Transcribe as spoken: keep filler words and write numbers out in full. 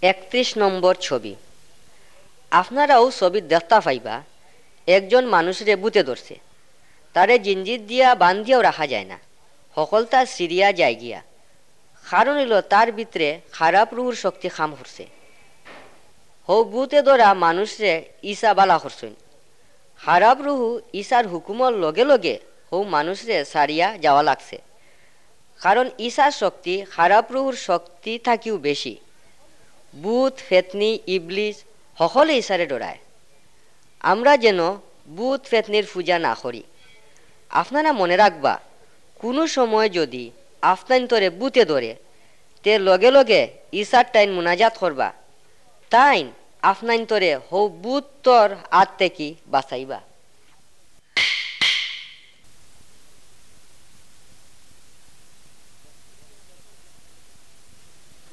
একত্রিশ নম্বর ছবি। আপনারাও ছবি দেখতে পাইবা একজন মানুষের বুতে ধরছে, তারে জিঞ্জির দিয়া বান্ধিয়াও রাখা যায় না, সকলটা সিরিয়া যায় গিয়া। কারণ হইল তার ভিতরে খারাপ রুহুর শক্তি খাম করছে। হৌ বুতে ধরা মানুষরে ঈসা বালা করছেন। খারাপ রুহু ঈশার হুকুমর লগে লগে হৌ মানুষরে সারিয়া যাওয়া লাগছে, কারণ ঈশার শক্তি খারাপ রুহুর শক্তি থাকিও বেশি। ভূত ফেতনি ইবলিস সকলে ঈশারে ডরায়। আমরা যেন ভূত ফেতনির পূজা না করি। আপনারা মনে রাখবা, কোনো সময় যদি আফতান্তরে বুতে ধরে তে লগে লগে ঈশার টাইন মুনাজাত করবা, তাইন আফনান্তরে হৌ বুতর হাত থেকে বাঁচাইবা।